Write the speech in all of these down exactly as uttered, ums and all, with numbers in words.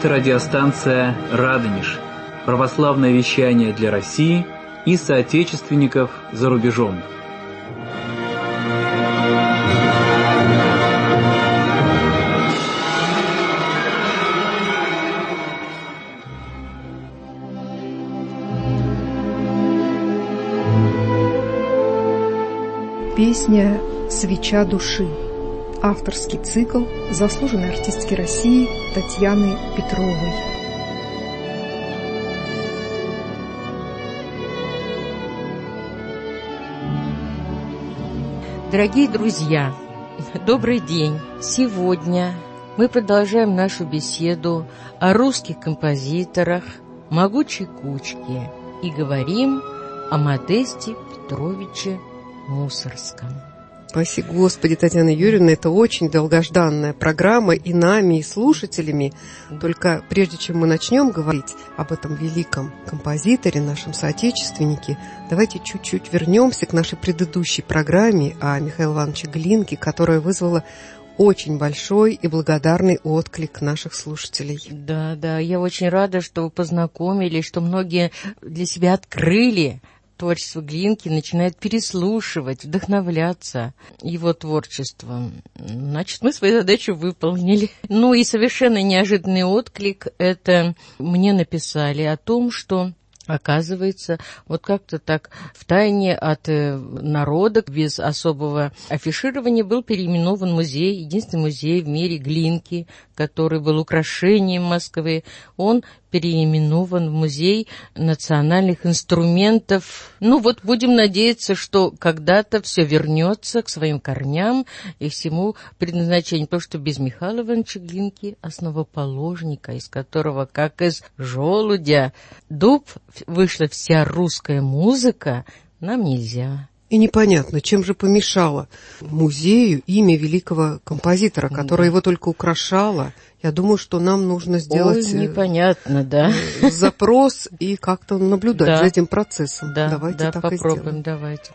Это радиостанция «Радонеж», православное вещание для России и соотечественников за рубежом. Песня «Свеча души». Авторский цикл заслуженной артистки России Татьяны Петровой. Дорогие друзья, добрый день! Сегодня мы продолжаем нашу беседу о русских композиторах «Могучей кучки» и говорим о Модесте Петровиче Мусоргском. Спаси Господи, Татьяна Юрьевна, это очень долгожданная программа и нами, и слушателями. Только прежде чем мы начнем говорить об этом великом композиторе, нашем соотечественнике, давайте чуть-чуть вернемся к нашей предыдущей программе о Михаиле Ивановиче Глинке, которая вызвала очень большой и благодарный отклик наших слушателей. Да, да, я очень рада, что вы познакомились, что многие для себя открыли творчество Глинки, начинает переслушивать, вдохновляться его творчеством. Значит, мы свою задачу выполнили. Ну и совершенно неожиданный отклик — это мне написали о том, что, оказывается, вот как-то так втайне от народа, без особого афиширования, был переименован музей, единственный музей в мире Глинки, который был украшением Москвы. Он переименован в Музей национальных инструментов. Ну вот будем надеяться, что когда-то все вернется к своим корням и всему предназначению, потому что без Михаила Ивановича Глинки, основоположника, из которого, как из желудя, дуб, вышла вся русская музыка, нам нельзя. И непонятно, чем же помешало музею имя великого композитора, которое да. его только украшало. Я думаю, что нам нужно сделать Ой, непонятно, да. запрос и как-то наблюдать да. за этим процессом. Да, давайте да, так попробуем, и сделаем. Давайте.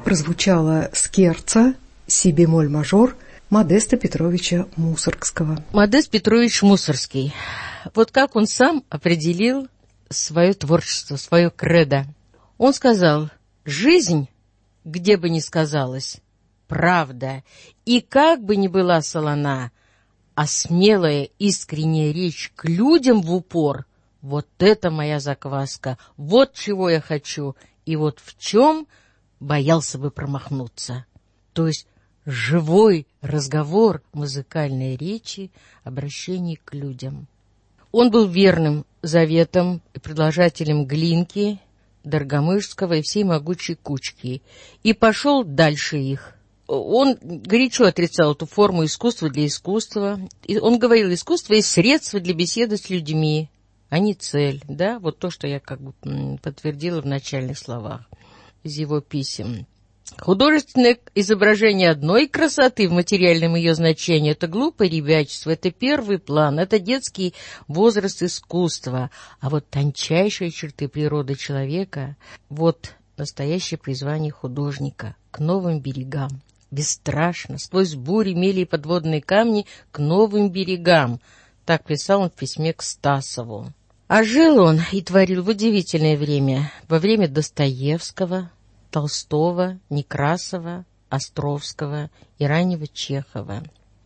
прозвучала скерца си бемоль мажор Модеста Петровича Мусоргского. Модест Петрович Мусоргский. Вот как он сам определил свое творчество, свое кредо. Он сказал: «Жизнь, где бы ни сказалась, правда, и как бы ни была солона, а смелая искренняя речь к людям в упор — вот это моя закваска, вот чего я хочу, и вот в чем боялся бы промахнуться». То есть живой разговор музыкальной речи, обращение к людям. Он был верным заветом и продолжателем Глинки, Доргомышского и всей могучей кучки, и пошел дальше их. Он горячо отрицал эту форму искусства для искусства. И он говорил: искусство есть средство для беседы с людьми, а не цель. Да? Вот то, что я как бы подтвердила в начальных словах из его писем. Художественное изображение одной красоты в материальном ее значении — это глупое ребячество, это первый план, это детский возраст искусства. А вот тончайшие черты природы человека — вот настоящее призвание художника к новым берегам. Бесстрашно, сквозь бури, мели и подводные камни, к новым берегам. Так писал он в письме к Стасову. А жил он и творил в удивительное время, во время Достоевского, Толстого, Некрасова, Островского и раннего Чехова.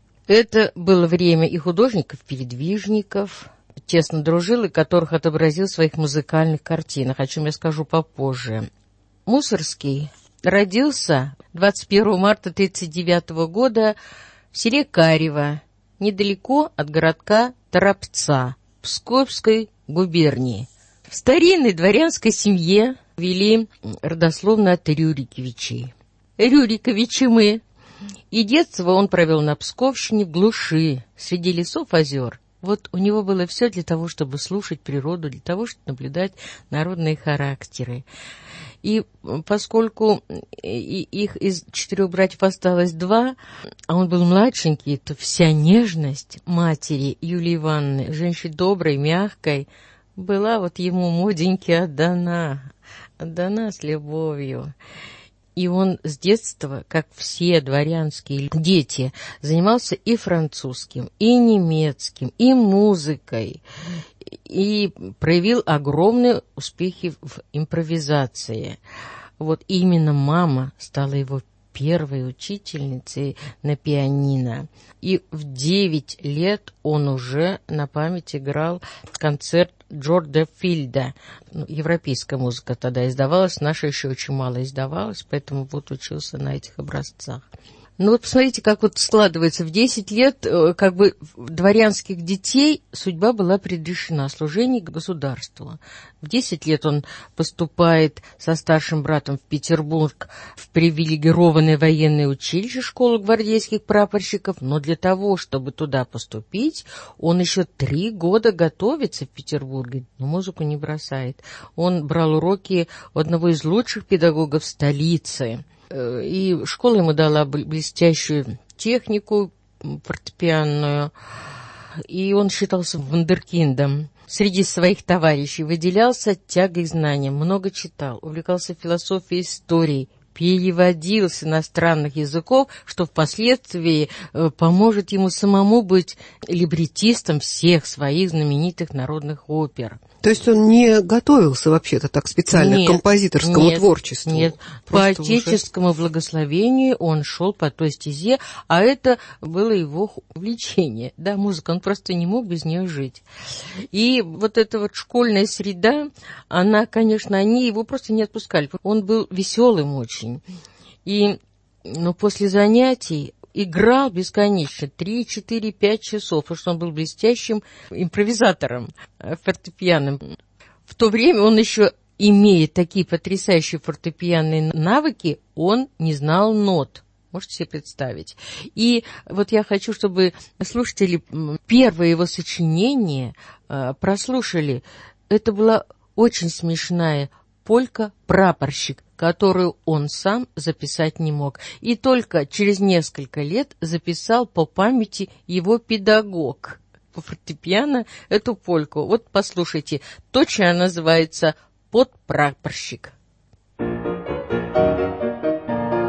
Это было время и художников-передвижников, тесно дружил, и которых отобразил в своих музыкальных картинах, о чем я скажу попозже. Мусоргский родился двадцать первого марта тысяча девятьсот тридцать девятого года в селе Карево, недалеко от городка Торопца, Псковской губернии. В старинной дворянской семье вели родословно от Рюриковичей. Рюриковичи мы. И детство он провел на Псковщине в глуши, среди лесов, озер. Вот у него было все для того, чтобы слушать природу, для того, чтобы наблюдать народные характеры. И поскольку их из четырех братьев осталось два, а он был младшенький, то вся нежность матери Юлии Ивановны, женщины доброй, мягкой, была вот ему моденьке отдана, отдана с любовью. И он с детства, как все дворянские дети, занимался и французским, и немецким, и музыкой, и проявил огромные успехи в импровизации. Вот именно мама стала его первой учительницей на пианино. И в девять лет он уже на память играл концерт Джорджа Филда. Ну, европейская музыка тогда издавалась, наша еще очень мало издавалась, поэтому вот учился на этих образцах. Ну вот посмотрите, как вот складывается. В десять лет как бы дворянских детей судьба была предрешена, служение государству. В десять лет он поступает со старшим братом в Петербург в привилегированное военное училище, школу гвардейских прапорщиков, но для того, чтобы туда поступить, он еще три года готовится в Петербурге, но музыку не бросает. Он брал уроки у одного из лучших педагогов столицы. И школа ему дала блестящую технику фортепианную, и он считался вундеркиндом. Среди своих товарищей выделялся тягой к знаниям, много читал, увлекался философией, историей, переводил с иностранных языков, что впоследствии поможет ему самому быть либретистом всех своих знаменитых народных опер. То есть он не готовился вообще-то так специально нет, к композиторскому нет, творчеству? Нет, по отеческому уже... благословению он шел по той стезе, а это было его увлечение. Да, музыка, он просто не мог без нее жить. И вот эта вот школьная среда, она, конечно, они его просто не отпускали. Он был веселым очень. И, но после занятий играл бесконечно, три, четыре, пять часов, потому что он был блестящим импровизатором фортепианным. В то время он еще, имея такие потрясающие фортепианные навыки, он не знал нот. Можете себе представить. И вот я хочу, чтобы слушатели первое его сочинение прослушали. Это была очень смешная полька «Прапорщик», которую он сам записать не мог. И только через несколько лет записал по памяти его педагог по фортепиано эту польку. Вот послушайте, точно она называется «Подпрапорщик».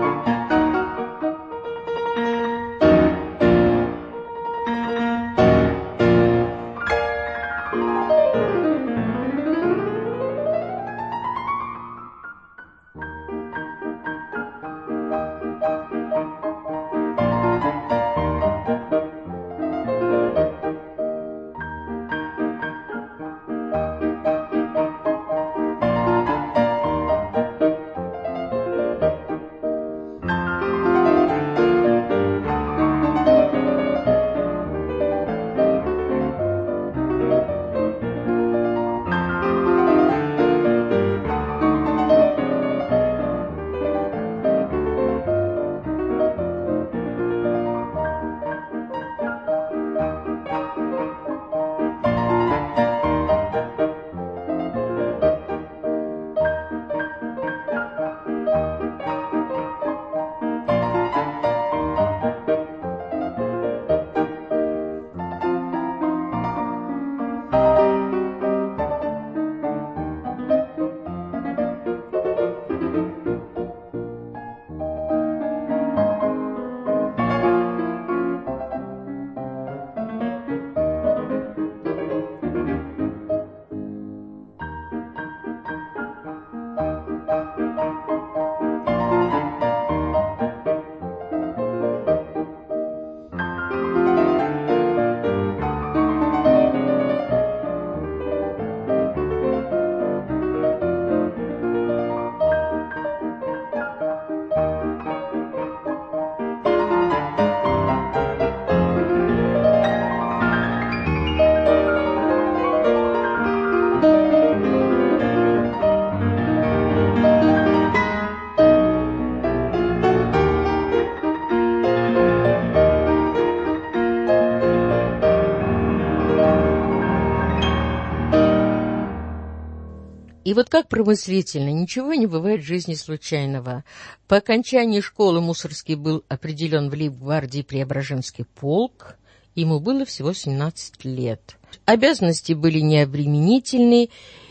И вот как промыслительно, ничего не бывает в жизни случайного. По окончании школы Мусоргский был определен в лейб-гвардии Преображенский полк. Ему было всего семнадцать лет. Обязанности были необременительны,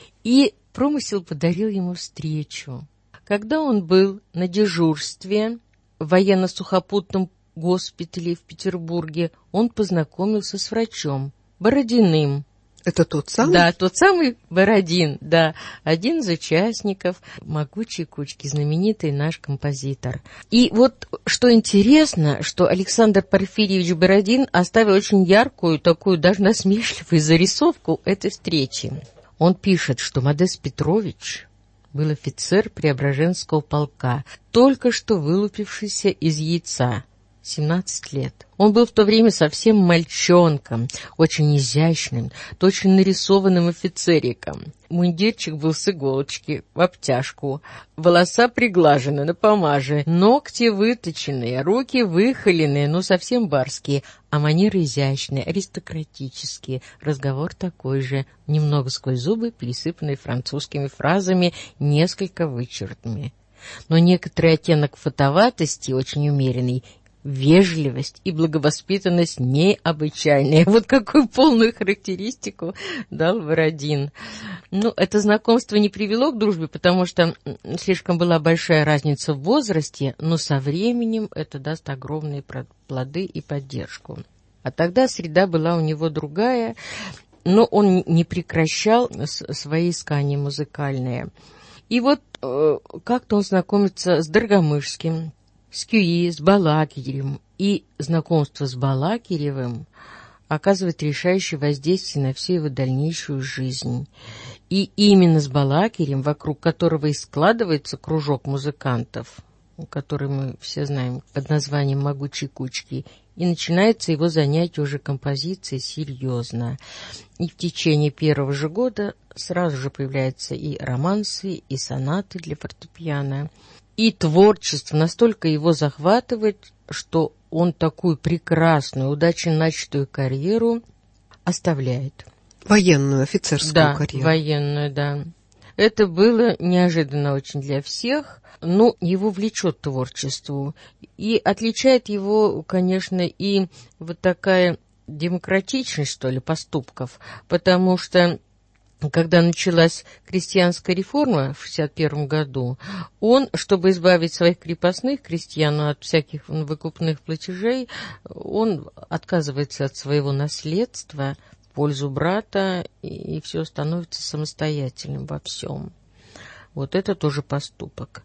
и промысел подарил ему встречу. Когда он был на дежурстве в военно-сухопутном госпитале в Петербурге, он познакомился с врачом Бородиным. Это тот самый? Да, тот самый Бородин, да. Один из участников «Могучей кучки», знаменитый наш композитор. И вот что интересно, что Александр Порфирьевич Бородин оставил очень яркую, такую даже насмешливую зарисовку этой встречи. Он пишет, что Модест Петрович был офицер Преображенского полка, только что вылупившийся из яйца. семнадцать лет. Он был в то время совсем мальчонком, очень изящным, точно нарисованным офицериком. Мундирчик был с иголочки, в обтяжку, волоса приглажены, напомаже, ногти выточенные, руки выхоленные, но совсем барские, а манеры изящные, аристократические, разговор такой же, немного сквозь зубы, присыпанный французскими фразами, несколько вычурными. Но некоторый оттенок фатоватости, очень умеренный, вежливость и благовоспитанность необычайные. Вот какую полную характеристику дал Бородин. Ну, это знакомство не привело к дружбе, потому что слишком была большая разница в возрасте, но со временем это даст огромные плоды и поддержку. А тогда среда была у него другая, но он не прекращал свои искания музыкальные. И вот э, как-то он знакомится с Доргомышским, с Кюи, с Балакиревым. И знакомство с Балакиревым оказывает решающее воздействие на всю его дальнейшую жизнь. И именно с Балакиревым, вокруг которого и складывается кружок музыкантов, который мы все знаем под названием «Могучей кучки», и начинается его занятие уже композицией серьезно. И в течение первого же года сразу же появляются и романсы, и сонаты для фортепиано. И творчество настолько его захватывает, что он такую прекрасную, удачно начатую карьеру оставляет. Военную, офицерскую да, карьеру. Военную, да. Это было неожиданно очень для всех, но его влечет творчеству. И отличает его, конечно, и вот такая демократичность, что ли, поступков, потому что когда началась крестьянская реформа в шестьдесят первом году, он, чтобы избавить своих крепостных крестьян от всяких выкупных платежей, он отказывается от своего наследства в пользу брата, и все становится самостоятельным во всем. Вот это тоже поступок.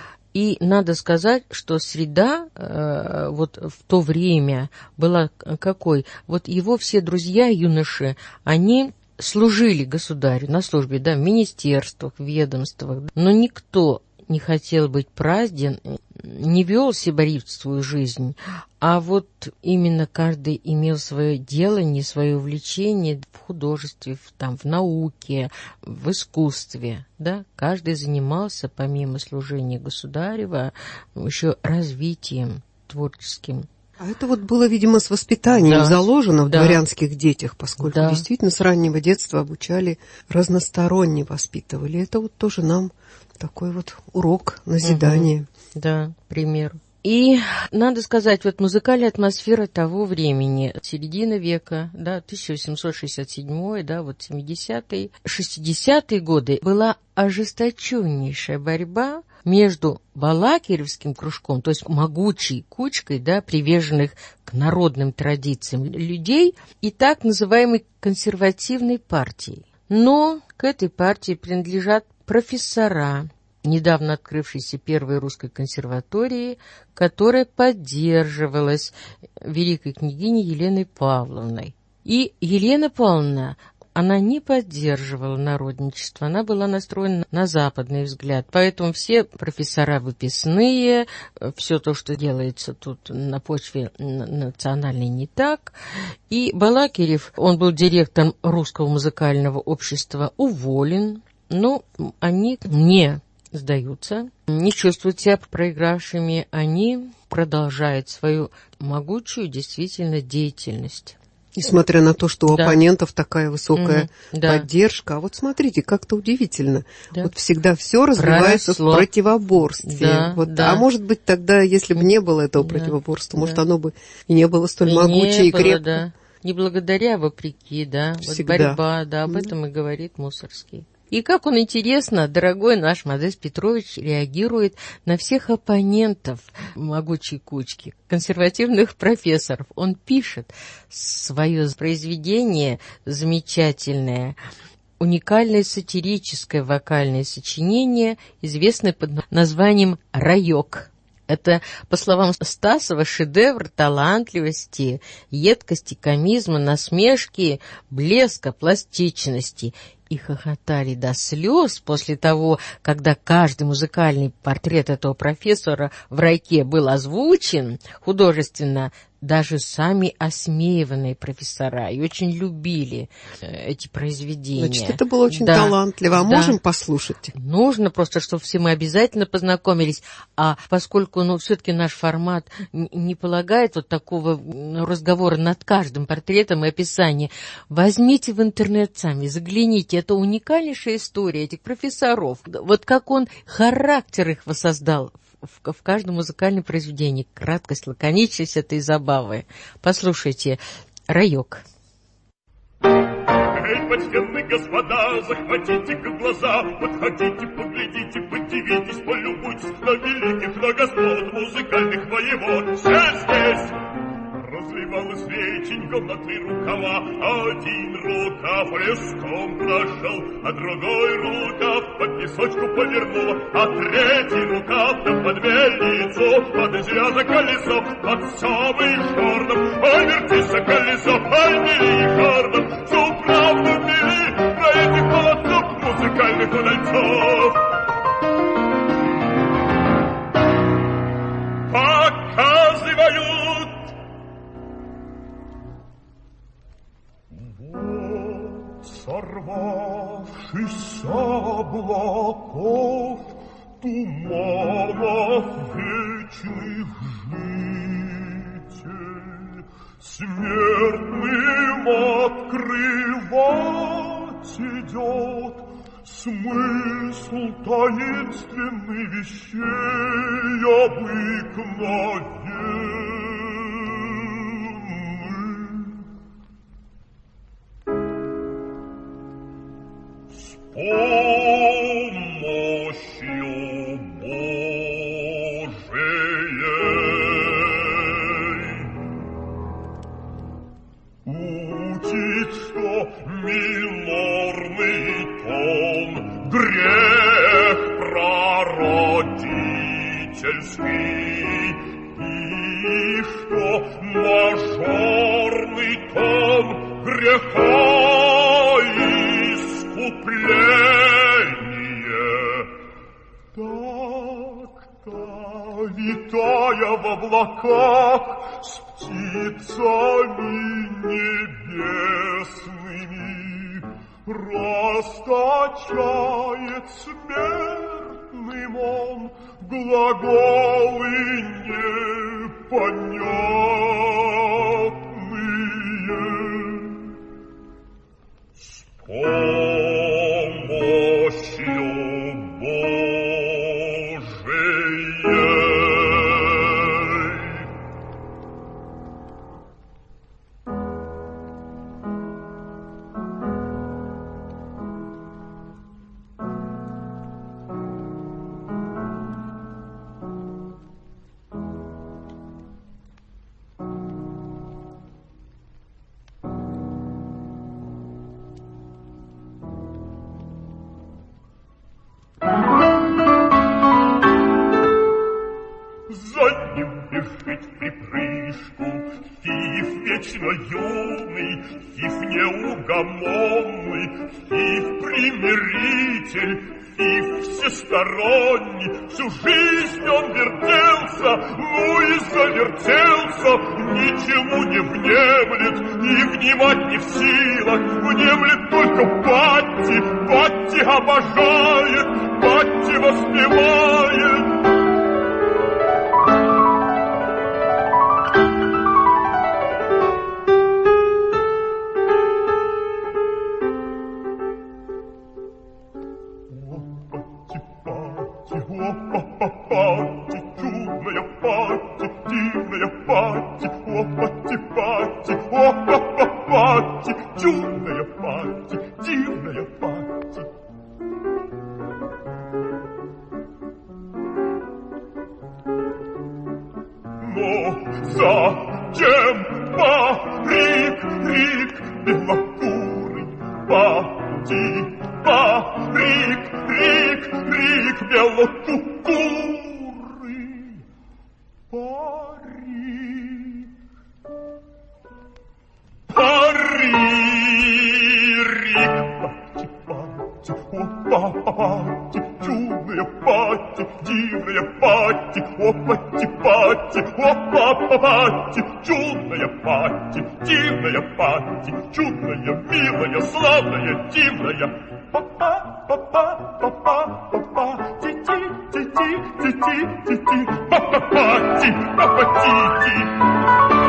И надо сказать, что среда э, вот в то время была какой? Вот его все друзья, юноши, они служили государю на службе, да, в министерствах, в ведомствах, но никто не хотел быть празден, не вел сибаритскую жизнь, а вот именно каждый имел свое делание, свое увлечение в художестве, в, там, в науке, в искусстве, да, каждый занимался, помимо служения государева, еще развитием творческим. А это вот было, видимо, с воспитанием да, заложено в да. дворянских детях, поскольку да. действительно с раннего детства обучали, разносторонне воспитывали. Это вот тоже нам такой вот урок, назидание. Угу. Да, пример. И надо сказать, вот музыкальная атмосфера того времени, середина века, да, тысяча восемьсот шестьдесят седьмой, да, вот семидесятые, шестидесятые годы была ожесточеннейшая борьба между Балакиревским кружком, то есть могучей кучкой, да, приверженных к народным традициям людей, и так называемой консервативной партией. Но к этой партии принадлежат профессора недавно открывшейся первой русской консерватории, которая поддерживалась великой княгиней Еленой Павловной. И Елена Павловна, она не поддерживала народничество, она была настроена на западный взгляд. Поэтому все профессора выписные, все то, что делается тут на почве национальной, не так. И Балакирев, он был директором Русского музыкального общества, уволен, но они не сдаются, не чувствуют себя проигравшими, они продолжают свою могучую действительно деятельность. Несмотря на то, что у да. оппонентов такая высокая угу. да. поддержка. А вот смотрите, как-то удивительно. Да. Вот всегда все развивается Проросло. в противоборстве. Да, вот, да. А может быть, тогда, если бы не было этого да. противоборства, может, да. оно бы и не было столь и могучее и было, крепкое. Да. Не благодаря, а вопреки, да. Вот борьба, да, об да. этом и говорит Мусоргский. И как он интересно, дорогой наш Модест Петрович, реагирует на всех оппонентов могучей кучки, консервативных профессоров. Он пишет свое произведение замечательное, уникальное сатирическое вокальное сочинение, известное под названием «Раёк». Это, по словам Стасова, шедевр талантливости, едкости, комизма, насмешки, блеска, пластичности. И хохотали до слез после того, когда каждый музыкальный портрет этого профессора в «Райке» был озвучен художественно, даже сами осмеиванные профессора и очень любили эти произведения. Значит, это было очень да, талантливо. А да. можем послушать? Нужно просто, чтобы все мы обязательно познакомились. А поскольку, ну, все-таки наш формат не полагает вот такого разговора над каждым портретом и описанием, возьмите в интернет сами, загляните. Это уникальнейшая история этих профессоров. Вот как он характер их воссоздал в, в каждом музыкальном произведении. Краткость, лаконичность этой забавы. Послушайте, «Раёк». Эй, почтенные господа, захватите-ка глаза, подходите, поглядите, подивитесь, полюбуйтесь на великих, на господ музыкальных воевод. Все здесь! Разливалась реченька на три рукава, один рукав леском прошел, а другой рукав по песочку повернула, а третий рукав да под мельницу, под изряза колесо, под самый шорном. Ай, вертися колесо, ай, мели шорном, всю правду мели про этих молодцов музыкальных удальцов. Показывают сорвавшись с облаков, туманов вечных житель, смертным открывать идет смысл таинственный вещей обыкновенных. Помощью Божией учит, что минорный тон грех прародительский, и что мажорный тон греха так-то, витая в облаках с птицами небесными, расточает смертным он глаголы непонятные. С помощью вечно юный, Фиф неугомонный, Фиф примиритель, Фиф всесторонний. Всю жизнь он вертелся, ну и завертелся, ничему не внемлет, и внимать не в силах, внемлет только Патти, Патти обожает, Патти воспевает. пати, дивная пати, о, пати, пати, о, папа, пати, чудная пати, дивная пати. Но зачем парик, рик, белокурый, пати, парик, рик, рик, белокурый, парик, парик, пати, пати, о, пати, чудная пати, дивная пати, о, пати, пати, о, папа, пати, чудная пати, дивная пати, чудная, милая, славная, дивная. Па-па, па-па, па-па, па-па, ти-ти, ти-ти, ти-ти, ти-ти, па-па, пати, па-па, ти-ти.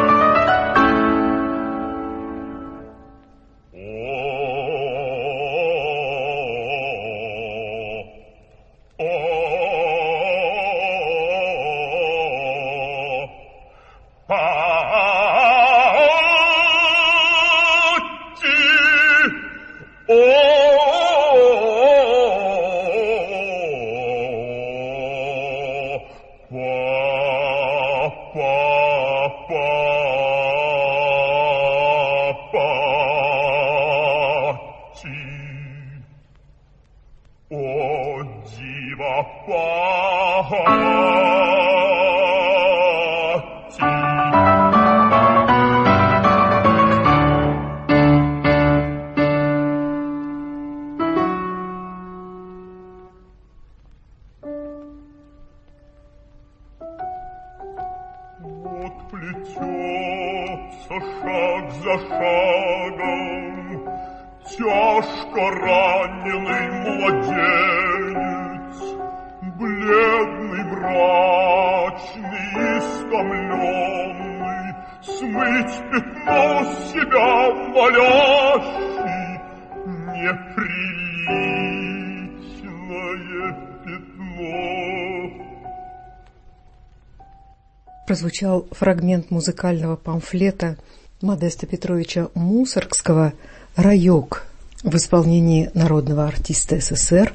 Прозвучал фрагмент музыкального памфлета Модеста Петровича Мусоргского «Райок» в исполнении народного артиста СССР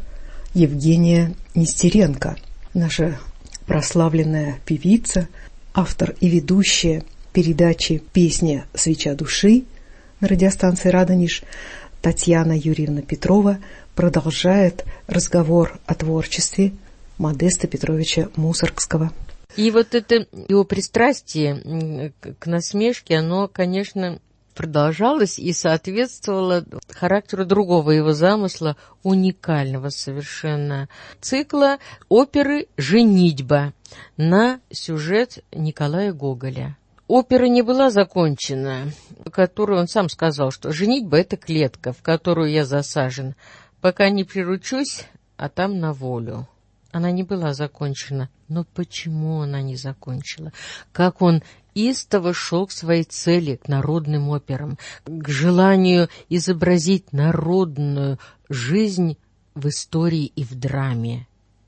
Евгения Нестеренко. Наша прославленная певица, автор и ведущая передачи «Песня «Свеча души» на радиостанции «Радонеж» Татьяна Юрьевна Петрова продолжает разговор о творчестве Модеста Петровича Мусоргского. И вот это его пристрастие к насмешке, оно, конечно, продолжалось и соответствовало характеру другого его замысла, уникального совершенно цикла оперы «Женитьба» на сюжет Николая Гоголя. Опера не была закончена, которую он сам сказал, что «женитьба» — это клетка, в которую я засажен, пока не приручусь, а там на волю. Она не была закончена. Но почему она не закончила? Как он истово шел к своей цели, к народным операм, к желанию изобразить народную жизнь в истории и в драме,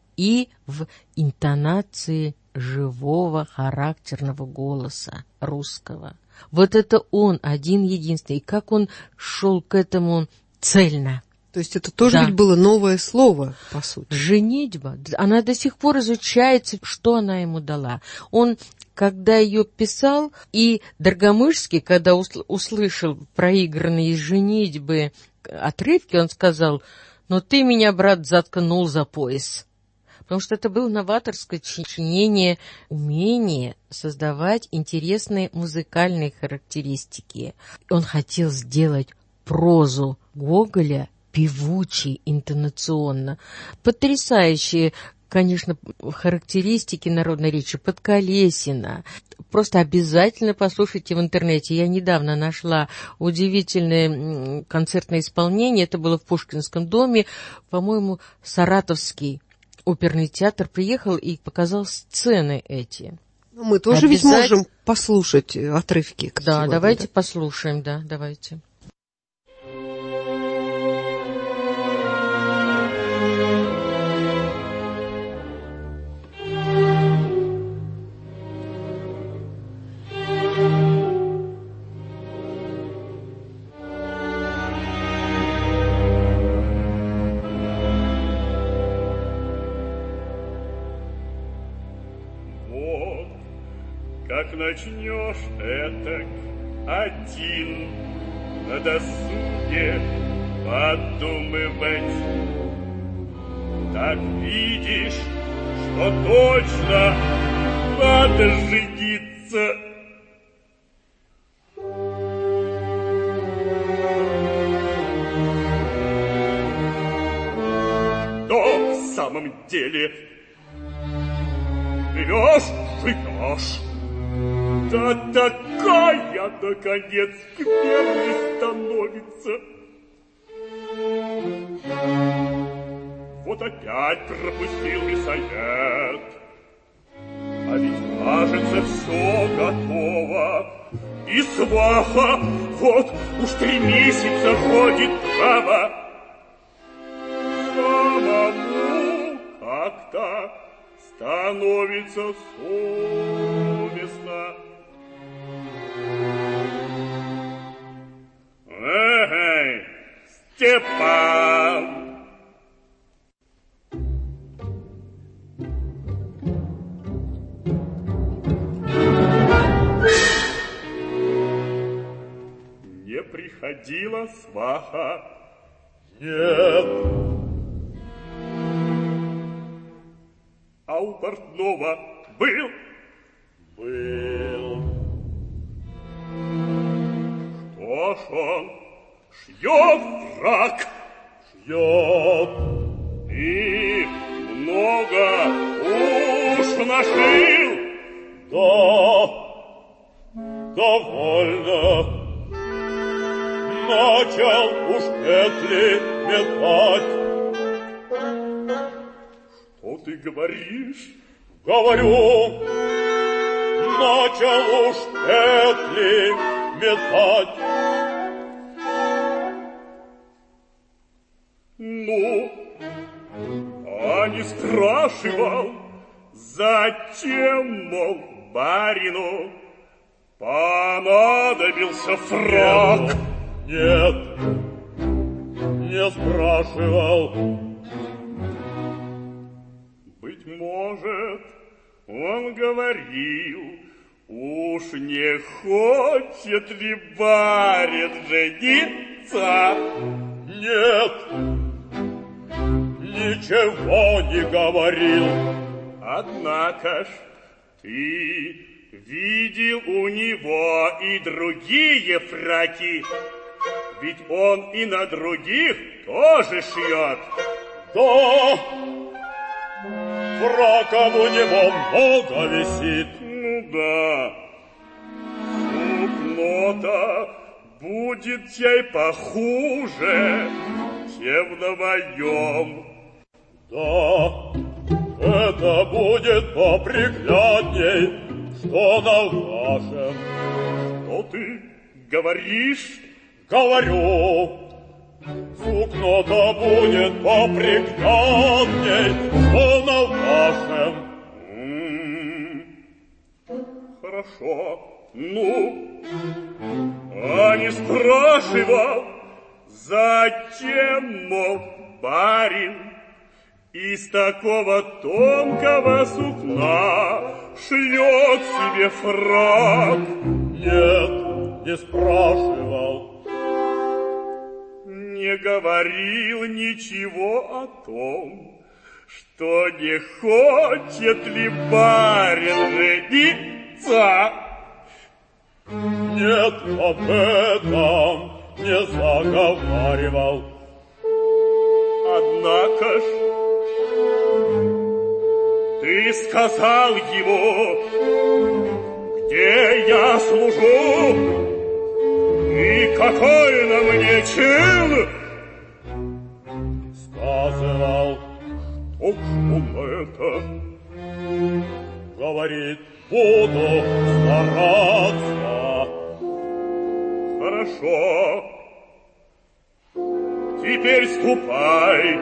и в интонации живого характерного голоса русского. Вот это он, один-единственный. И как он шел к этому цельно. То есть это тоже да. ведь было новое слово, по сути. Женитьба. Она до сих пор изучается, что она ему дала. Он, когда ее писал, и Доргомышский, когда услышал проигранные из «Женитьбы» отрывки, он сказал: «Но ты меня, брат, заткнул за пояс». Потому что это было новаторское сочинение, умение создавать интересные музыкальные характеристики. Он хотел сделать прозу Гоголя певучий, интонационно. Потрясающие, конечно, характеристики народной речи Подколесина. Просто обязательно послушайте в интернете. Я недавно нашла удивительное концертное исполнение. Это было в Пушкинском доме. По-моему, Саратовский оперный театр приехал и показал сцены эти. Мы тоже ведь можем послушать отрывки. Да, давайте послушаем, да, давайте. как начнешь этак один на досуге подумывать, так видишь, что точно надо жениться. Но в самом деле живешь, живешь, да такая, наконец, скверной становится. Вот опять пропустил и совет, а ведь, кажется, все готово, и сваха вот уж три месяца ходит право. Самому как-то становится совестно. Эй, Степан! Не приходила сваха? Нет. А у портного был? Был. Что ж он шьет фрак? Шьет. И много уж нашил? Да, довольно. Начал уж петли метать. Что ты говоришь? Говорю, начал уж петли метать. Ну, а не спрашивал, зачем, мол, барину понадобился фрак? Нет, не спрашивал. Быть может, он говорил, уж не хочет ли барин жениться? Нет, ничего не говорил. Однако ж ты видел у него и другие фраки, ведь он и на других тоже шьет. Да, фраков у него много висит. Ну да, сукно-то будет ей похуже, чем на моем. Да, это будет поприглядней, что на вашем. Что ты говоришь? Говорю, сукно-то будет поприглядней, что на вашем. М-м-м. Хорошо, ну, а не спрашивал, зачем, мол, барин из такого тонкого сукна шьет себе фрак? Нет, не спрашивал. Не говорил ничего о том, что не хочет ли барин жениться? Нет, об этом не заговаривал. Однако ж ты сказал ему, где я служу и какой на мне чин? Сказывал. Что он это? Говорит, буду стараться. Хорошо. Теперь ступай.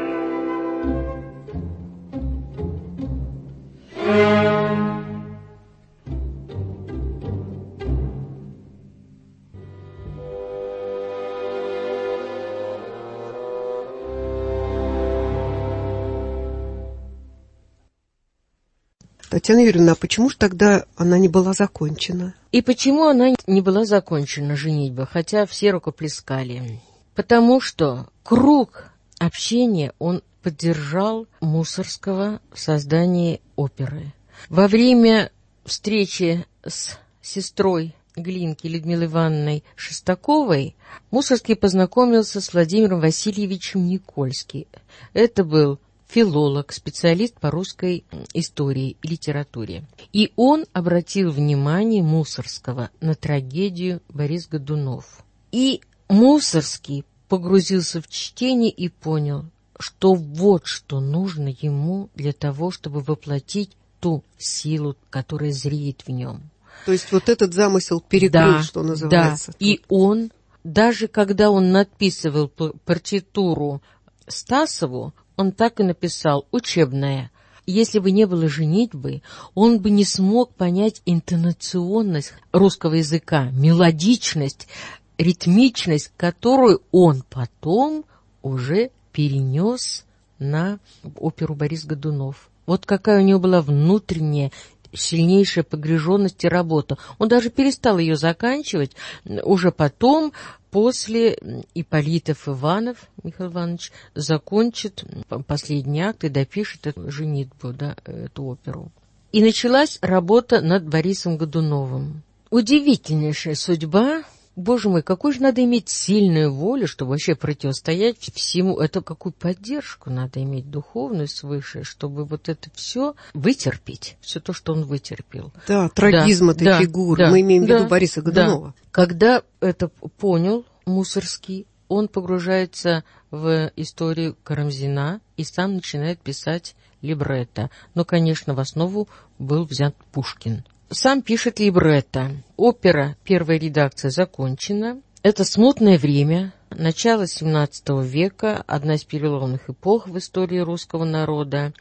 Татьяна Юрьевна, а почему же тогда она не была закончена? И почему она не была закончена, женитьба, хотя все рукоплескали? Потому что круг общения он поддержал Мусоргского в создании оперы. Во время встречи с сестрой Глинки Людмилой Ивановной Шестаковой Мусоргский познакомился с Владимиром Васильевичем Никольским. Это был филолог, специалист по русской истории и литературе. И он обратил внимание Мусоргского на трагедию Борис Годунов. И Мусоргский погрузился в чтение и понял, что вот что нужно ему для того, чтобы воплотить ту силу, которая зреет в нем. То есть вот этот замысел перекрыл, да, что называется. Да, и он, даже когда он надписывал партитуру Стасову, он так и написал «учебная». Если бы не было женитьбы, он бы не смог понять интонационность русского языка, мелодичность, ритмичность, которую он потом уже перенес на оперу «Борис Годунов». Вот какая у него была внутренняя, сильнейшая погруженность и работа. Он даже перестал ее заканчивать уже потом, после Ипполитов Иванов, Михаил Иванович, закончит последний акт и допишет эту женитьбу, да, эту оперу. И началась работа над Борисом Годуновым. Удивительнейшая судьба. Боже мой, какую же надо иметь сильную волю, чтобы вообще противостоять всему. Это какую поддержку надо иметь духовную свыше, чтобы вот это все вытерпеть, все то, что он вытерпел. Да, трагизм да, этой да, фигуры. Да, Мы имеем да, в виду Бориса Годунова. Да. Когда это понял Мусоргский, он погружается в историю Карамзина и сам начинает писать либретто. Но, конечно, в основу был взят Пушкин. Сам пишет либретто. Опера, первая редакция, закончена. Это смутное время, начало семнадцатого века, одна из переломных эпох в истории русского народа.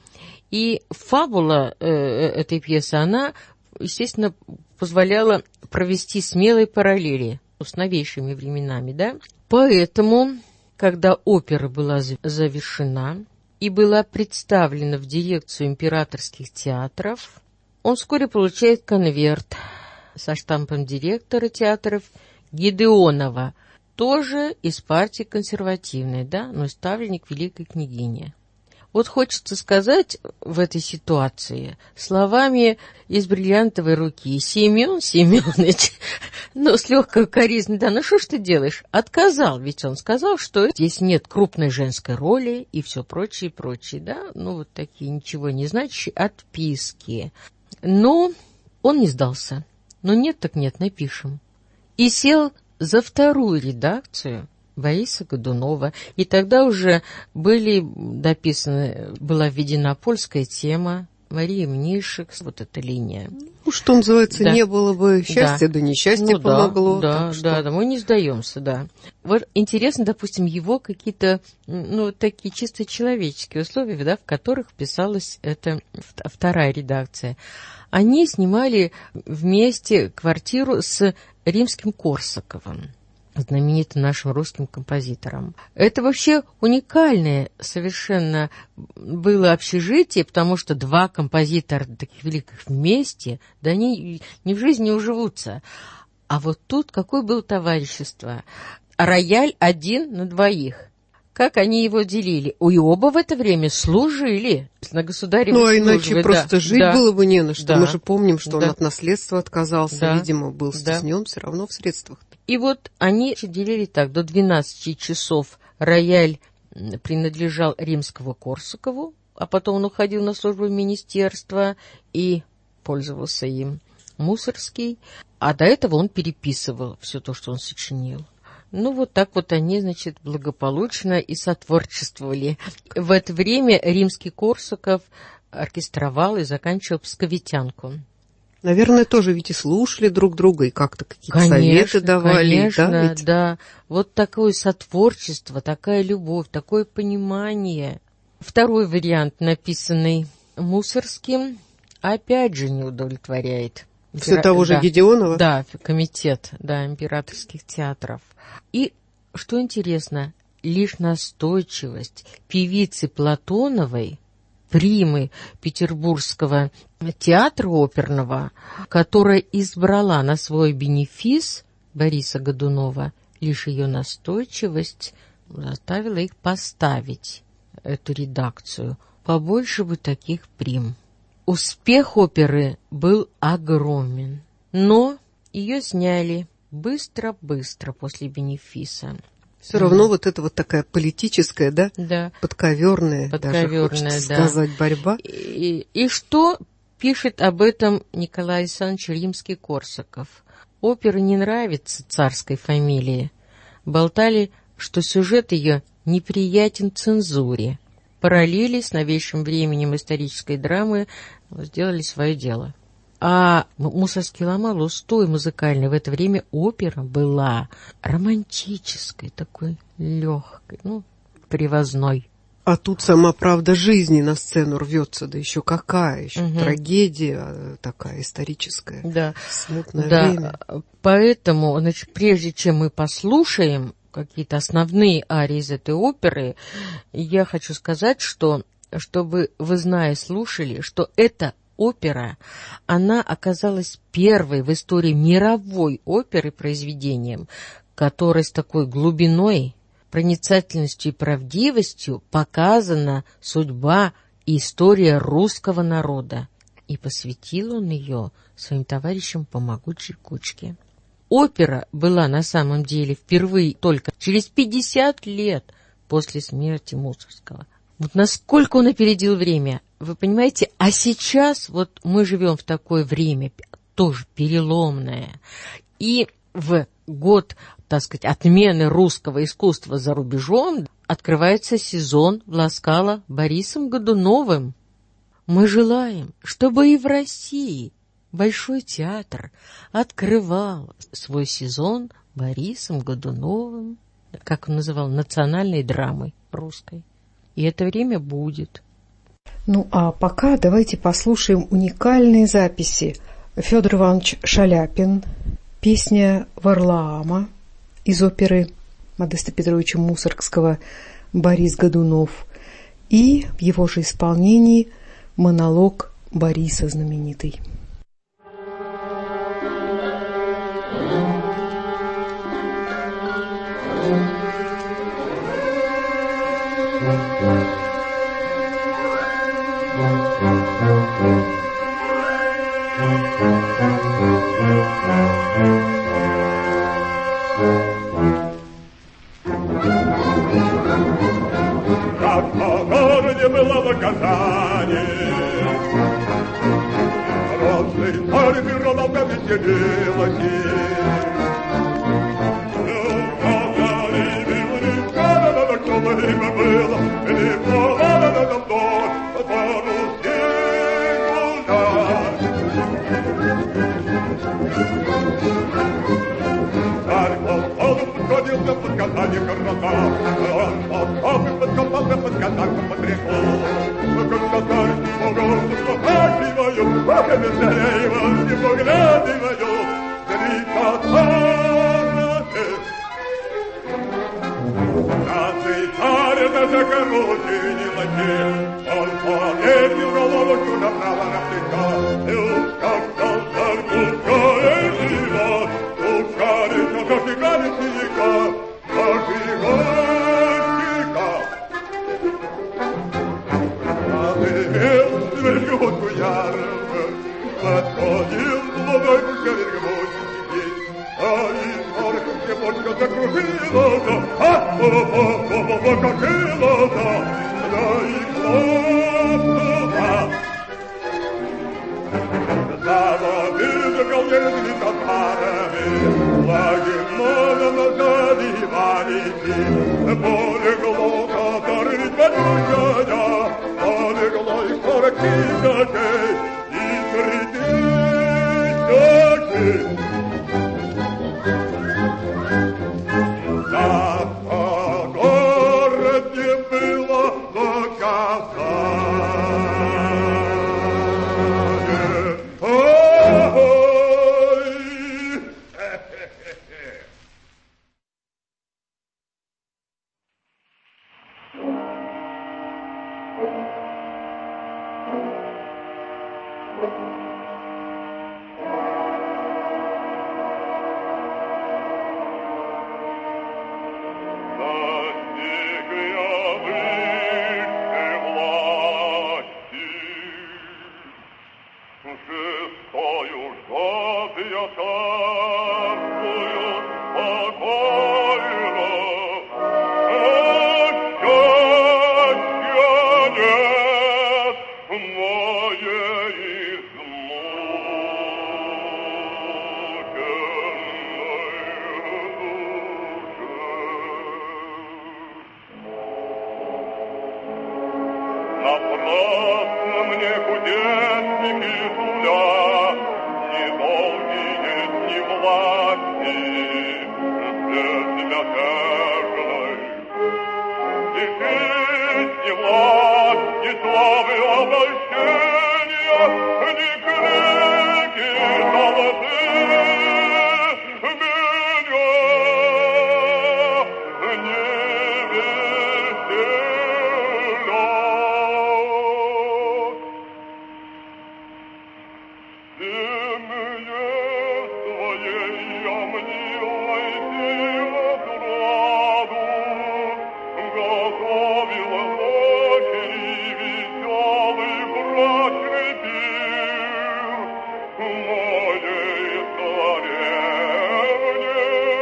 И фабула э, этой пьесы, она, естественно, позволяла провести смелые параллели с новейшими временами, да? Поэтому, когда опера была завершена и была представлена в дирекцию императорских театров, он вскоре получает конверт со штампом директора театров Гедеонова, тоже из партии консервативной, да, но ставленник великой княгини. Вот хочется сказать в этой ситуации словами из бриллиантовой руки: Семен Семенович, ну, с легкой укоризной, да, ну что ж ты делаешь? Отказал, ведь он сказал, что здесь нет крупной женской роли и все прочее, прочее, да, ну, вот такие ничего не значащие отписки. Но он не сдался. Но нет так нет, напишем. И сел за вторую редакцию Бориса Годунова. И тогда уже были дописаны, была введена польская тема, Мария Мнишек, вот эта линия. Ну, что называется, да. Не было бы счастья, да, да несчастье ну, помогло. Да, что... да, да, мы не сдаемся, да. Вот интересно, допустим, его какие-то, ну, такие чисто человеческие условия, да, в которых писалась эта вторая редакция. Они снимали вместе квартиру с Римским-Корсаковым, знаменитым нашим русским композитором. Это вообще уникальное совершенно было общежитие, потому что два композитора таких великих вместе, да они ни в жизни не уживутся. А вот тут какое было товарищество? Рояль один на двоих. Как они его делили? И оба в это время служили на государевой службе. Ну, а службе. иначе да, просто жить да, было бы не на что. Да, Мы же помним, что да, он от наследства отказался, да, видимо, был стеснен да. все равно в средствах. И вот они делили так: до двенадцати часов рояль принадлежал Римскому-Корсакову, а потом он уходил на службу в министерство и пользовался им Мусоргский, а до этого он переписывал все то, что он сочинил. Ну, вот так вот они, значит, благополучно и сотворчествовали. В это время Римский-Корсаков оркестровал и заканчивал «Псковитянку». Наверное, тоже ведь и слушали друг друга, и как-то какие-то советы давали. Конечно, да, ведь? да. Вот такое сотворчество, такая любовь, такое понимание. Второй вариант, написанный Мусоргским, опять же не удовлетворяет. Все Импера... того же да, Гедеонова? Да, комитет, да, императорских театров. И, что интересно, лишь настойчивость певицы Платоновой примы Петербургского театра оперного, которая избрала на свой бенефис Бориса Годунова, лишь ее настойчивость заставила их поставить эту редакцию. Побольше бы таких прим. Успех оперы был огромен, но ее сняли быстро-быстро после бенефиса. Все равно вот это вот такая политическая, да, да. подковерная, подковерная, даже хочется да. сказать, борьба. И, и что пишет об этом Николай Александрович Римский-Корсаков? Опере не нравится царской фамилии. Болтали, что сюжет ее неприятен цензуре. Параллели с новейшим временем исторической драмы сделали свое дело. А Мусоргский ломал устой музыкальный. В это время опера была романтической, такой легкой, ну, привозной. А тут сама правда жизни на сцену рвется, да еще какая, еще угу. трагедия такая историческая, да. смутное да. время. Поэтому, значит, прежде чем мы послушаем какие-то основные арии из этой оперы, я хочу сказать, что, чтобы вы, зная, слушали, что эта опера, она оказалась первой в истории мировой оперы произведением, которой с такой глубиной, проницательностью и правдивостью показана судьба и история русского народа. И посвятил он ее своим товарищам по могучей кучке. Опера была на самом деле впервые только через пятьдесят лет после смерти Мусоргского. Вот насколько он опередил время, вы понимаете? А сейчас вот мы живем в такое время, тоже переломное. И в год, так сказать, отмены русского искусства за рубежом открывается сезон Власкала Борисом Годуновым. Мы желаем, чтобы и в России Большой театр открывал свой сезон Борисом Годуновым, как он называл, национальной драмой русской. И это время будет. Ну, а пока давайте послушаем уникальные записи. Федор Иванович Шаляпин, песня Варлаама из оперы Модеста Петровича Мусоргского «Борис Годунов» и в его же исполнении монолог Бориса знаменитый. Как по городе было наказание, росный царь Мироновка веселилась. Время было, и поводно нам дождь, по-русски гулять. Царь Полтавы подходился под казанью города, он подходил, подкопался под казанью под реку. Когда царь погорду спокативаю, пока веселею, не поглядываю, зрика царь. Царь даже короче не латил, он повесил голову направо на плечо, и уж как стал царь пускай его, пускай еще зажигали синяка, зажигальщика. Отымел сверчутку ярко, подходил молодой мужчина гвоздики, а из арком цепочка закружилась, а-о-о-о-о, покатилась, да и хлопнула. Заводили заколдели татарами, лагерно назадивались, полегло татары подушая, полегло и сорок тысячей, и три тысячи. Напрасно мне кудесники сулят ни долгие дни власти безмятежной. Лишить ни власть, ни славы обольщения, ни крики золотые меня не веселят. Семье своей я мнилой отраду, готовила ночи веселый брачный пир моей царевне,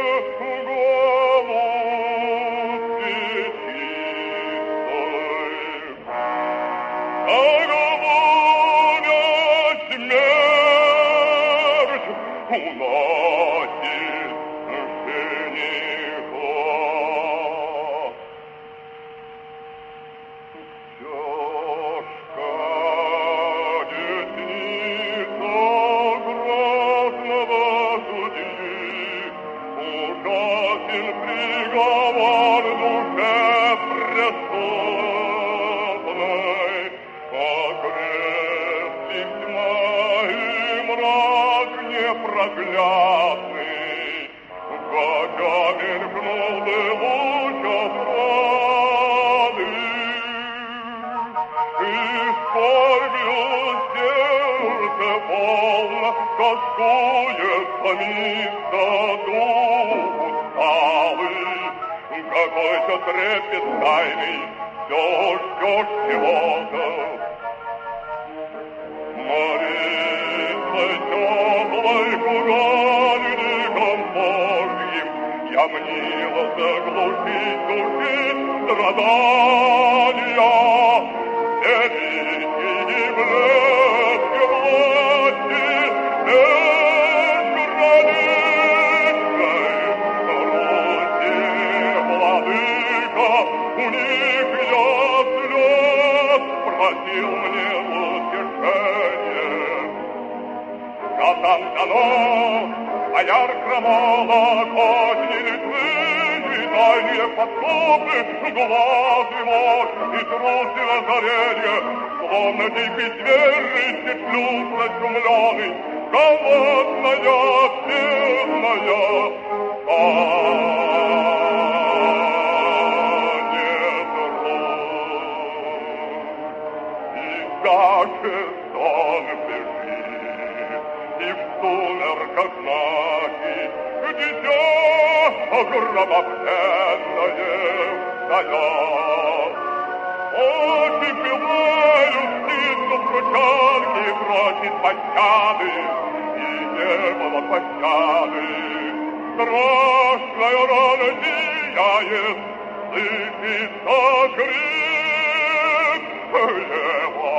голубке чистой. Огромная смерть уносит жениха. Тяжка десница грозного судьи, ужасен приговор душе преступной. Окрестив тьма и мрак непроглядный, хотя мелькнул бы луч отрады. И скорбью сердце полно тоскует, томится дух усталый. Какой-то трепет тайный, все ждешь чего-то. Молитвой теплой куральником Божьим я мнила заглушить души страдания. Великий блеск власти лишь границей Руси владыка, у них я слез просил мне утешение. Я там дано, бояр крамола, козни Литвы, и тайные подступы, глаз его и трусы озаренья, словно дикий зверь, исчетлюсь изумленный, голодная, бедная, станет рот. И дальше сон бежит, и в сумерках знаки, дитя гробовщенное стоят. Очи пылают, стиснув ручонки, просит пощады, и не было пощады. Страшная рана зияет, слышится крик лева.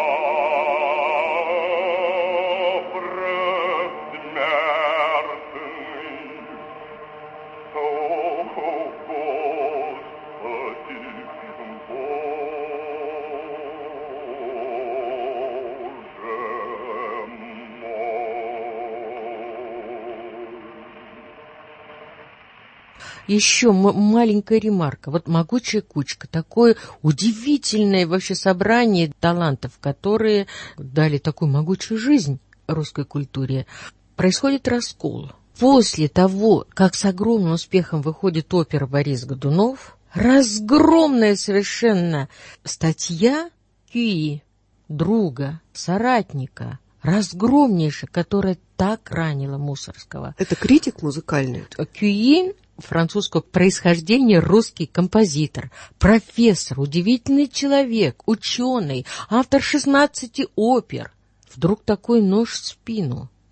Еще м- маленькая ремарка. Вот «Могучая кучка» — такое удивительное вообще собрание талантов, которые дали такую могучую жизнь русской культуре. Происходит раскол. После того, как с огромным успехом выходит опера «Борис Годунов», разгромная совершенно статья Кюи, друга, соратника, разгромнейшая, которая так ранила Мусорского. Это критик музыкальный? Кюи французского происхождения, русский композитор, профессор, удивительный человек, ученый, автор шестнадцати опер. Вдруг такой нож в спину.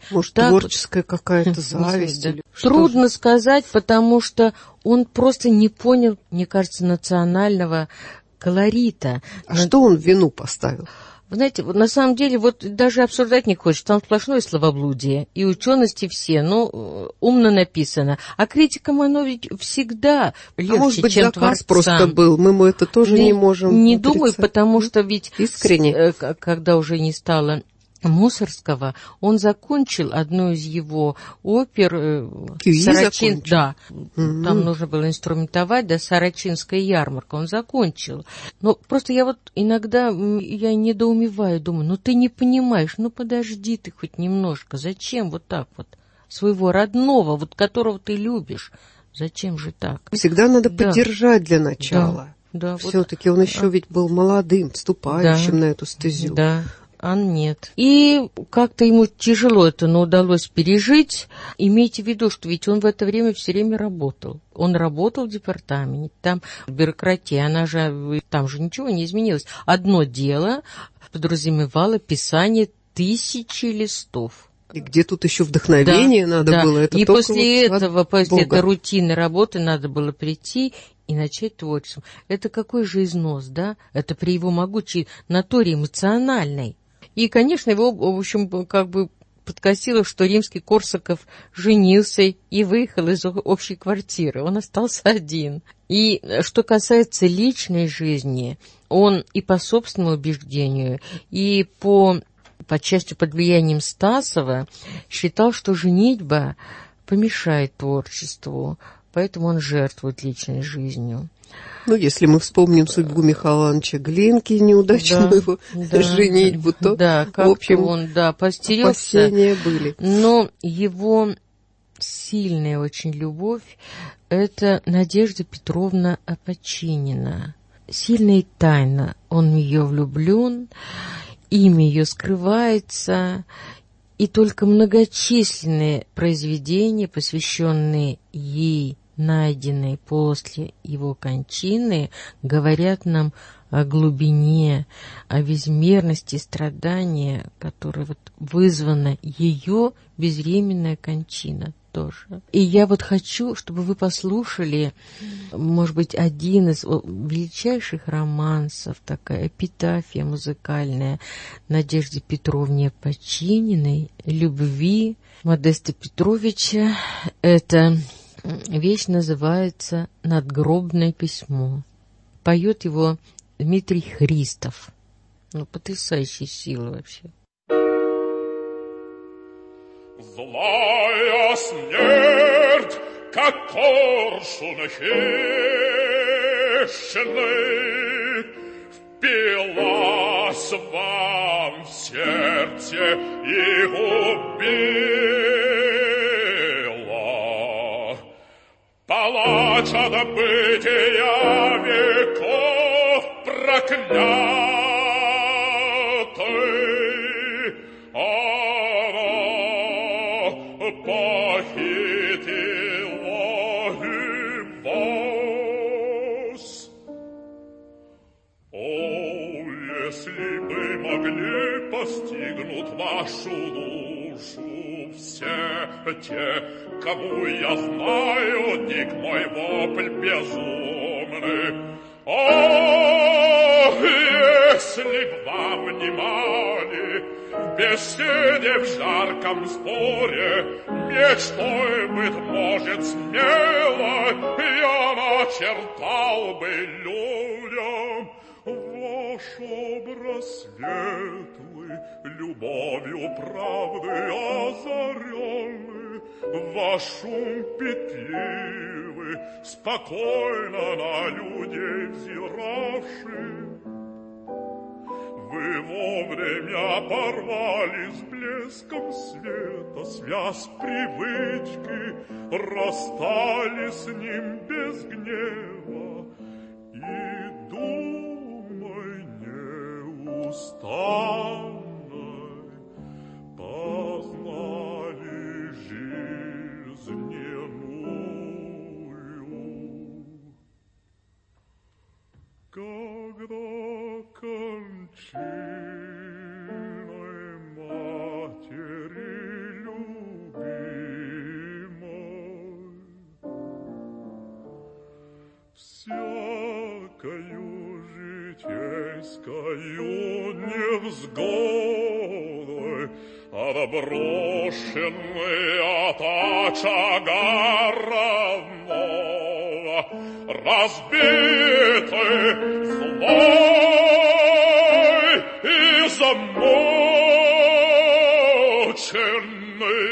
Может, так творческая вот какая-то зависть? Да. Или Трудно сказать, потому что он просто не понял, мне кажется, национального колорита. А Но... что он в вину поставил? Вы знаете, вот на самом деле, вот даже обсуждать не хочется, там сплошное словоблудие, и учености все, ну, умно написано. А критикам оно ведь всегда легче, а может быть, чем заказ творцам. Просто был, мы ему это тоже не, не можем Не отрицать. думаю, потому что ведь, искренне, когда уже не стало Мусорского, он закончил одну из его опер. Сарачин, да, mm-hmm. Там нужно было инструментовать, да, Сарачинская ярмарка, он закончил. Но просто я вот иногда, я недоумеваю, думаю, ну ты не понимаешь, ну подожди ты хоть немножко, зачем вот так вот своего родного, вот которого ты любишь, зачем же так? Всегда надо да. поддержать для начала. Да, да, все-таки вот, он еще а... ведь был молодым, вступающим да, на эту стезю. Да. А нет. И как-то ему тяжело это, но удалось пережить. Имейте в виду, что ведь он в это время все время работал. Он работал в департаменте, там бюрократия, она же, там же ничего не изменилось. Одно дело подразумевало писание тысячи листов. И где тут еще вдохновение да, надо да. было? Это и после вот этого, после этой рутинной работы надо было прийти и начать творчеством. Это какой же износ, да? Это при его могучей натуре эмоциональной. И, конечно, его, в общем, как бы подкосило, что Римский-Корсаков женился и выехал из общей квартиры. Он остался один. И что касается личной жизни, он и по собственному убеждению, и по, по части под влиянием Стасова считал, что женитьба помешает творчеству, поэтому он жертвует личной жизнью. Ну, если мы вспомним судьбу Михаила Ивановича Глинки, неудачную да, его да, женитьбу, то, да, в общем, он, да, постерёгся. Опасения были. Но его сильная очень любовь – это Надежда Петровна Опочинина. Сильно и тайно он в нее влюблен, имя ее скрывается, и только многочисленные произведения, посвященные ей, найденные после его кончины, говорят нам о глубине, о безмерности страдания, которое вот вызвана ее безвременная кончина тоже. И я вот хочу, чтобы вы послушали, может быть, один из величайших романсов, такая эпитафия музыкальная Надежде Петровне Опочининой, любви Модеста Петровича. Это вещь называется «Надгробное письмо». Поет его Дмитрий Христов. Ну, потрясающая сила вообще. Злая смерть, как коршун хищный, впилась вам в сердце и убила. Палач от бытия веков проклятый, она похитила и вас. О, если бы могли постигнуть вашу душу все те, кому я знаю, дик мой вопль безумный. О, если б вам внимали в беседе, в жарком споре, мечтой, быть может, смело я начертал бы людям ваш образ светлый, любовью правды озаренный, ваш ум петливый, спокойно на людей взиравший. Вы вовремя порвали с блеском света связь привычки, расстали с ним без гнева и думай неустанной познали жизненную. Когда кончиной матери любви Низкою невзгодой, отброшенный от очага родного, разбитый злой и замученный,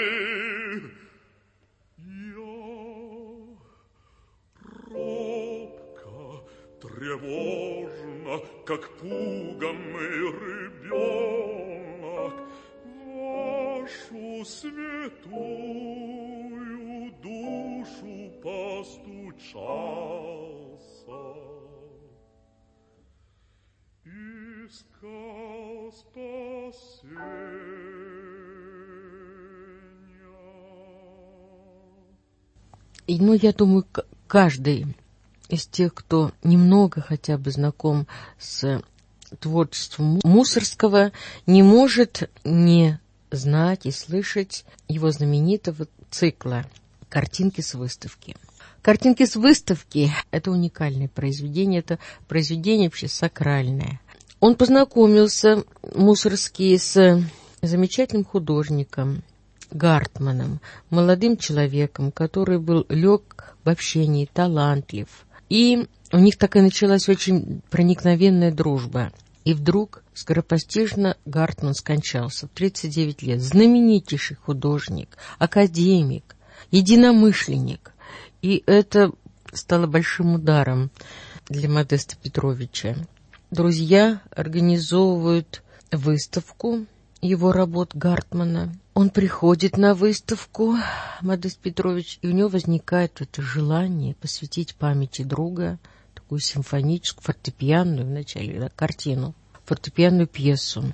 тревожно, как пуганный ребенок, вашу святую душу постучался, искал спасения. И, ну, я думаю, каждый из тех, кто немного хотя бы знаком с творчеством Мусоргского, не может не знать и слышать его знаменитого цикла «Картинки с выставки». «Картинки с выставки» — это уникальное произведение, это произведение вообще сакральное. Он познакомился, Мусоргский, с замечательным художником Гартманом, молодым человеком, который был лег в общении, талантлив. И у них так и началась очень проникновенная дружба. И вдруг, скоропостижно, Гартман скончался в тридцать девять лет. Знаменитейший художник, академик, единомышленник. И это стало большим ударом для Модеста Петровича. Друзья организовывают выставку его работ Гартмана. Он приходит на выставку, Модест Петрович, и у него возникает это желание посвятить памяти друга такую симфоническую, фортепианную, вначале, да, картину, фортепианную пьесу.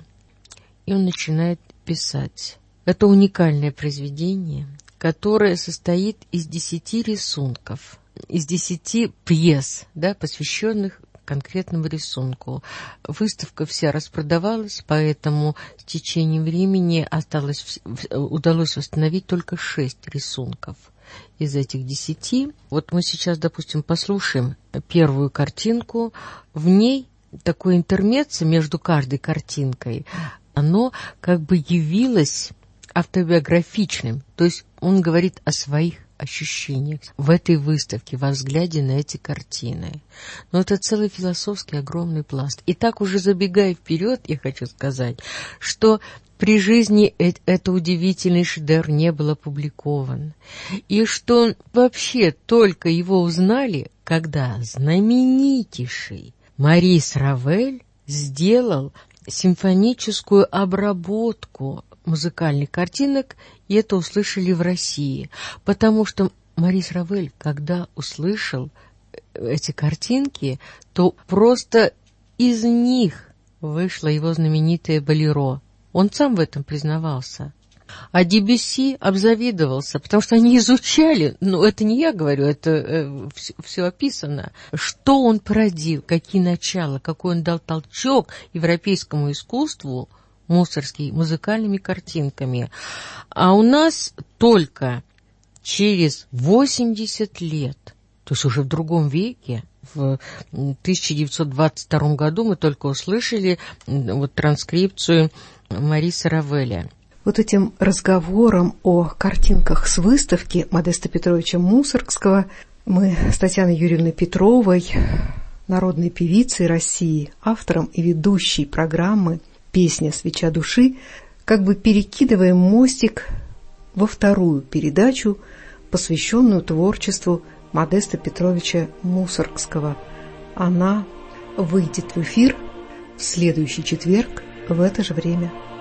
И он начинает писать. Это уникальное произведение, которое состоит из десяти рисунков, из десяти пьес, да, посвященных конкретному рисунку. Выставка вся распродавалась, поэтому с течением времени осталось, удалось восстановить только шесть рисунков из этих десяти. Вот мы сейчас, допустим, послушаем первую картинку. В ней такое интермеццо между каждой картинкой, оно как бы явилось автобиографичным, то есть он говорит о своих ощущениях в этой выставке, во взгляде на эти картины. Но это целый философский огромный пласт. И так уже забегая вперед, я хочу сказать, что при жизни этот удивительный шедевр не был опубликован. И что вообще только его узнали, когда знаменитейший Марис Равель сделал симфоническую обработку музыкальных картинок, и это услышали в России. Потому что Марис Равель, когда услышал эти картинки, то просто из них вышло его знаменитое «Болеро». Он сам в этом признавался. А Дебюсси обзавидовался, потому что они изучали, ну, это не я говорю, это э, все, все описано, что он породил, какие начала, какой он дал толчок европейскому искусству, Мусоргский, музыкальными картинками. А у нас только через восемьдесят лет, то есть уже в другом веке, в тысяча девятьсот двадцать втором году мы только услышали вот транскрипцию Мариса Равеля. Вот этим разговором о картинках с выставки Модеста Петровича Мусоргского мы с Татьяной Юрьевной Петровой, народной певицей России, автором и ведущей программы «Песня свеча души», как бы перекидываем мостик во вторую передачу, посвященную творчеству Модеста Петровича Мусоргского. Она выйдет в эфир в следующий четверг в это же время.